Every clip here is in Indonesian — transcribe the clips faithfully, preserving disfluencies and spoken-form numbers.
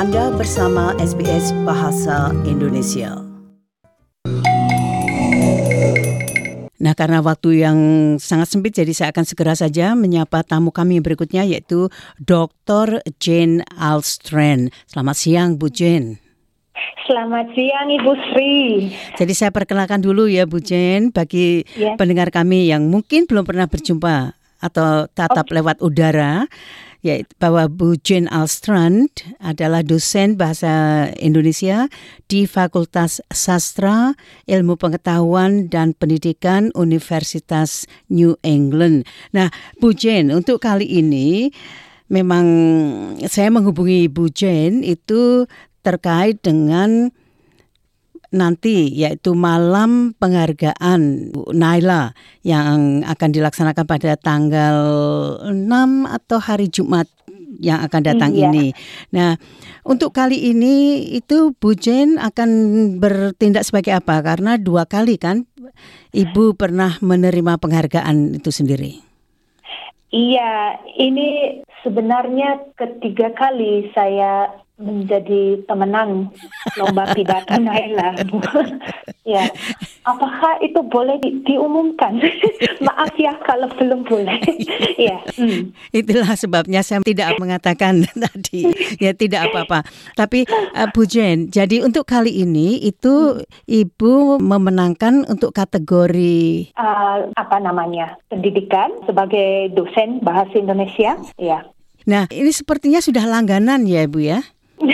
Anda bersama S B S Bahasa Indonesia. Nah, karena waktu yang sangat sempit, jadi saya akan segera saja menyapa tamu kami berikutnya, yaitu doktor Jane Ahlstrand. Selamat siang, Bu Jane. Selamat siang, Ibu Sri. Jadi saya perkenalkan dulu ya, Bu Jane, bagi yes. pendengar kami yang mungkin belum pernah berjumpa atau tatap okay. lewat udara, yaitu bahwa Bu Jane Ahlstrand adalah dosen bahasa Indonesia di Fakultas Sastra, Ilmu Pengetahuan dan Pendidikan Universitas New England. Nah, Bu Jane, untuk kali ini memang saya menghubungi Bu Jane itu terkait dengan nanti, yaitu malam penghargaan Naila yang akan dilaksanakan pada tanggal enam atau hari Jumat yang akan datang iya. ini. Nah, untuk kali ini itu Bu Jane akan bertindak sebagai apa? Karena dua kali kan Ibu pernah menerima penghargaan itu sendiri. Iya, ini sebenarnya ketiga kali saya menjadi pemenang lomba pidato Naila. Ya, apakah itu boleh di- diumumkan? Maaf ya kalau belum boleh. Ya, mm. Itulah sebabnya saya tidak mengatakan tadi. Ya, tidak apa-apa. Tapi uh, Bu Jane, jadi untuk kali ini itu mm. Ibu memenangkan untuk kategori uh, apa namanya? Pendidikan sebagai dosen bahasa Indonesia. Ya. Nah, ini sepertinya sudah langganan ya, Bu ya?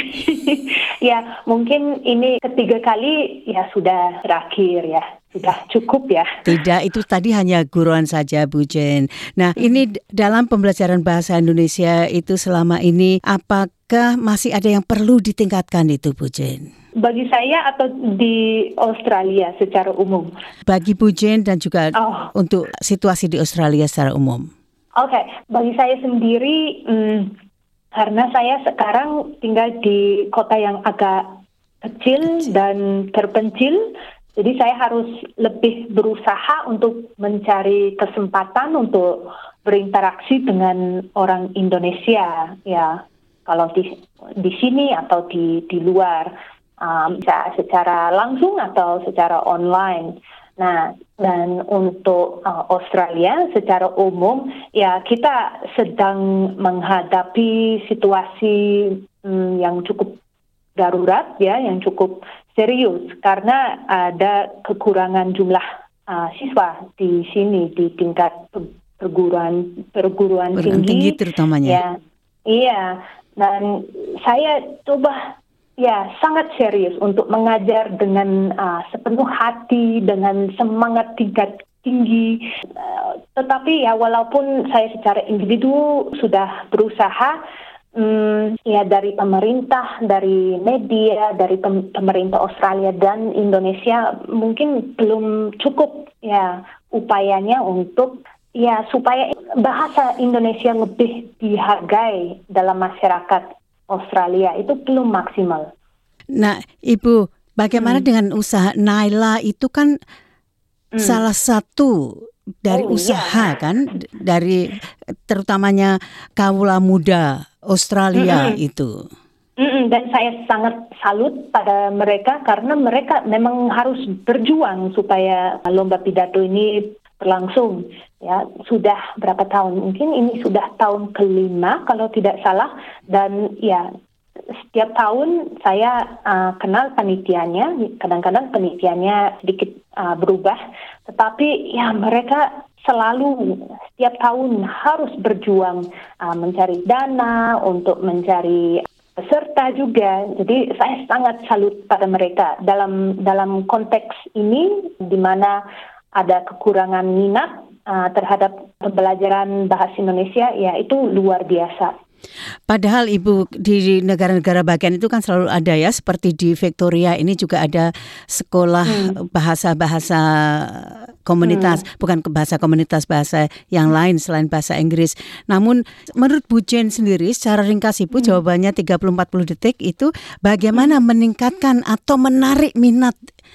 Ya, mungkin ini ketiga kali ya sudah terakhir ya. Sudah cukup ya. Tidak, itu tadi hanya guruan saja, Bu Jane. Nah, hmm. ini dalam pembelajaran bahasa Indonesia itu selama ini apakah masih ada yang perlu ditingkatkan itu, Bu Jane? Bagi saya atau di Australia secara umum? Bagi Bu Jane dan juga oh. untuk situasi di Australia secara umum. Oke, okay. Bagi saya sendiri, hmm, karena saya sekarang tinggal di kota yang agak kecil, kecil dan terpencil, jadi saya harus lebih berusaha untuk mencari kesempatan untuk berinteraksi dengan orang Indonesia, ya. Kalau di di sini atau di di luar, um, bisa secara langsung atau secara online. Nah, dan untuk uh, Australia secara umum, ya kita sedang menghadapi situasi um, yang cukup darurat, ya, yang cukup serius karena ada kekurangan jumlah uh, siswa di sini di tingkat perguruan perguruan tinggi, tinggi terutamanya. Ya, iya. Dan saya coba ya sangat serius untuk mengajar dengan uh, sepenuh hati, dengan semangat tingkat tinggi. Uh, tetapi ya walaupun saya secara individu sudah berusaha, um, ya dari pemerintah, dari media, dari pem- pemerintah Australia dan Indonesia mungkin belum cukup ya upayanya untuk ya supaya bahasa Indonesia lebih dihargai dalam masyarakat Australia, itu belum maksimal. Nah, Ibu, bagaimana hmm. dengan usaha Naila itu kan hmm. salah satu dari oh, usaha iya. kan dari terutamanya kawula muda Australia mm-mm. itu. Mm-mm. Dan saya sangat salut pada mereka karena mereka memang harus berjuang supaya lomba pidato ini berlangsung. Ya, sudah berapa tahun? Mungkin ini sudah tahun kelima kalau tidak salah. Dan ya, setiap tahun saya uh, kenal panitianya. Kadang-kadang panitianya sedikit uh, berubah. Tetapi ya mereka selalu setiap tahun harus berjuang uh, mencari dana untuk mencari peserta juga. Jadi saya sangat salut pada mereka dalam dalam konteks ini di mana ada kekurangan minat uh, terhadap pembelajaran bahasa Indonesia, ya itu luar biasa. Padahal Ibu di negara-negara bagian itu kan selalu ada ya, seperti di Victoria ini juga ada sekolah hmm. bahasa-bahasa komunitas, hmm. bukan bahasa komunitas, bahasa yang lain selain bahasa Inggris. Namun menurut Bu Jane sendiri secara ringkas Ibu, hmm. jawabannya tiga puluh sampai empat puluh detik itu bagaimana hmm. meningkatkan atau menarik minat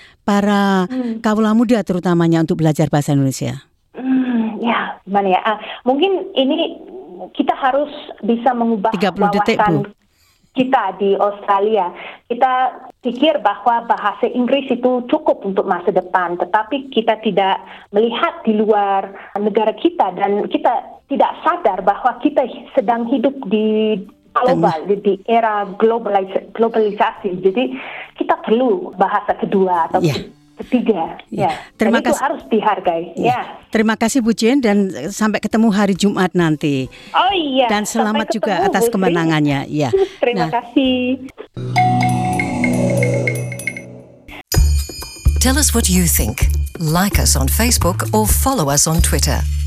para hmm. kawula muda terutamanya untuk belajar bahasa Indonesia? Hmm, ya, gimana ya? Ah, mungkin ini kita harus bisa mengubah tiga puluh detik, Bu. kita di Australia. Kita pikir bahwa bahasa Inggris itu cukup untuk masa depan, tetapi kita tidak melihat di luar negara kita dan kita tidak sadar bahwa kita sedang hidup di global, di, di era globalis- globalisasi. Jadi kita perlu bahasa kedua atau yeah. ketiga. Ya. Yeah. Terima dan kasih. Itu harus dihargai. Ya. Yeah. Terima kasih Bu Jane dan sampai ketemu hari Jumat nanti. Oh iya. Dan selamat ketemu, juga atas Bu kemenangannya. Ya. Terima nah. kasih. Tell us what you think. Like us on Facebook or follow us on Twitter.